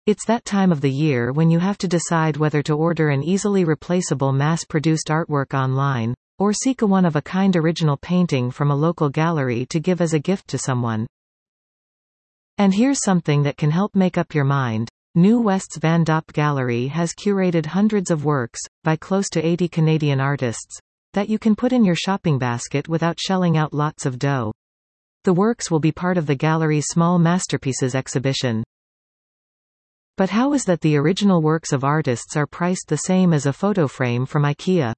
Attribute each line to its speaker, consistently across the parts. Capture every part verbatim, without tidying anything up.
Speaker 1: It's that time of the year when you have to decide whether to order an easily replaceable mass-produced artwork online, or seek a one-of-a-kind original painting from a local gallery to give as a gift to someone. And here's something that can help make up your mind. New West's Van Dop Gallery has curated hundreds of works, by close to eighty Canadian artists, that you can put in your shopping basket without shelling out lots of dough. The works will be part of the gallery's Small Masterpieces exhibition. But how is that the original works of artists are priced the same as a photo frame from IKEA?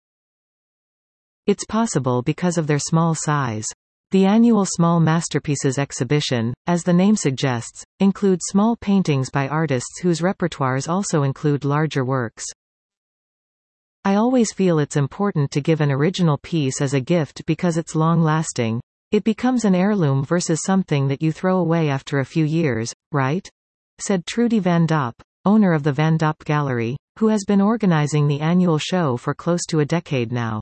Speaker 1: It's possible because of their small size. The annual Small Masterpieces exhibition, as the name suggests, includes small paintings by artists whose repertoires also include larger works. I always feel it's important to give an original piece as a gift because it's long-lasting. It becomes an heirloom versus something that you throw away after a few years, right? Said Trudy Van Dop, owner of the Van Dop Gallery, who has been organizing the annual show for close to a decade now.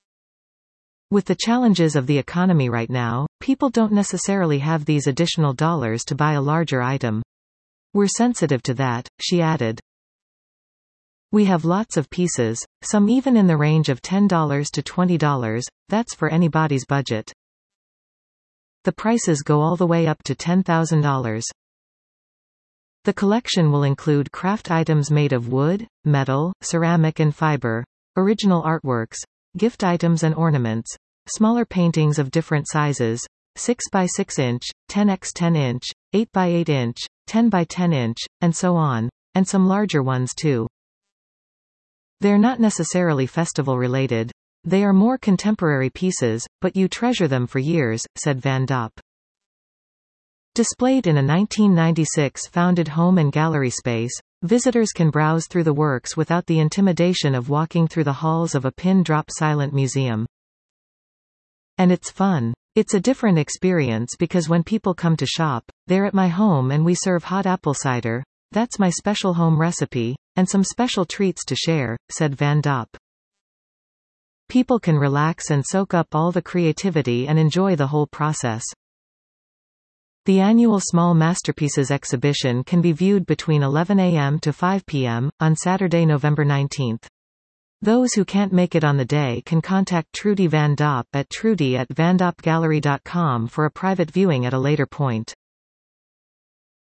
Speaker 1: With the challenges of the economy right now, people don't necessarily have these additional dollars to buy a larger item. We're sensitive to that, she added. We have lots of pieces, some even in the range of ten dollars to twenty dollars, that's for anybody's budget. The prices go all the way up to ten thousand dollars. The collection will include craft items made of wood, metal, ceramic and fiber, original artworks, gift items and ornaments, smaller paintings of different sizes, six by six inch, ten by ten inch, eight by eight inch, ten by ten inch, and so on, and some larger ones too. They're not necessarily festival related. They are more contemporary pieces, but you treasure them for years, said Van Dop. Displayed in a nineteen ninety-six founded home and gallery space, visitors can browse through the works without the intimidation of walking through the halls of a pin-drop silent museum. And it's fun. It's a different experience because when people come to shop, they're at my home and we serve hot apple cider, that's my special home recipe, and some special treats to share, said Van Dop. People can relax and soak up all the creativity and enjoy the whole process. The annual Small Masterpieces exhibition can be viewed between eleven a m to five p m on Saturday, November nineteenth. Those who can't make it on the day can contact Trudy Van Dop at trudy at vandopgallery dot com for a private viewing at a later point.